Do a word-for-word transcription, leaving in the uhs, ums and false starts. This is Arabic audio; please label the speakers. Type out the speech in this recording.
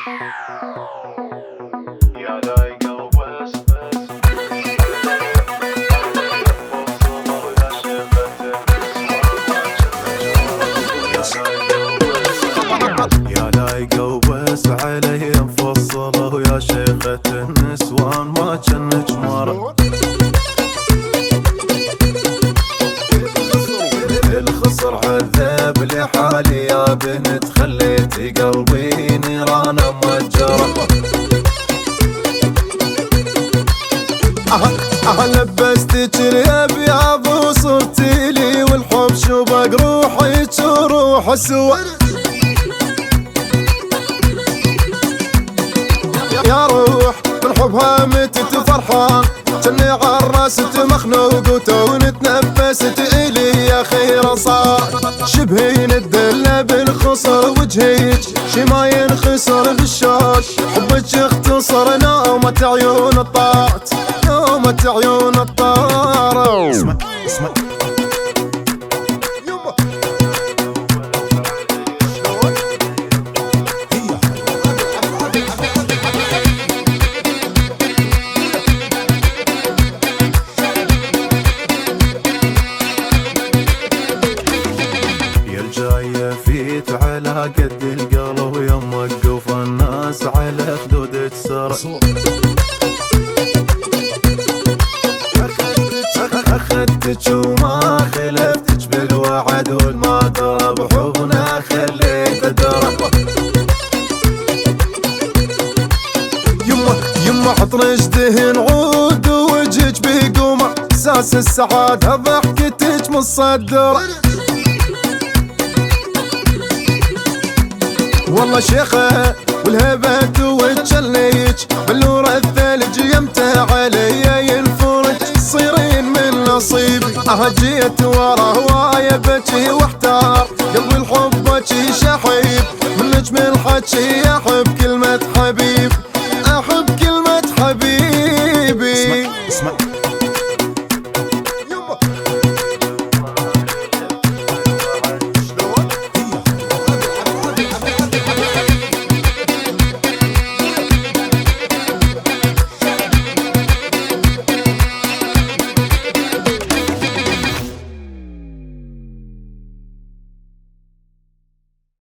Speaker 1: يا لايقة بس بس يا لايقة وبس علي مفصلة ويا شيخة النسوان ما جنك مرة. الخصر عذاب لحالي يا بنت خليتي قلبي نيران موجرة. أه لبستك الأبيض وصرتي لي والحب شبق روحي تروح سوا. يا روح بالحب هامتت فرحان جني عرست مخنوق وتوني تنفست إلي يا خير صار. شبهين الدلة بالخصر وجهيك شي ما ينخسر بالشوق. حبك اختصر نومة عيون الطارت نومة عيون الطارت. اسمع اسمع جاية فيت على قد القلب يا موقف الناس على خدود تسر. أخدتك وما خلفتك بالوعد والما ضرب حضنا خليت درب. يما يما حطرش دهن عود ووجهك بقمع اساس السعادة ضحكتك مصدرة. والله شيخة والهبات وتشليج بلور الثلج يمتى علي ينفرج تصيرين من نصيبي. اه جيت ورا هواية بجي واحتار قلبي الحب بجي شحيب من نجم الحكي يحب كلمة حبيب.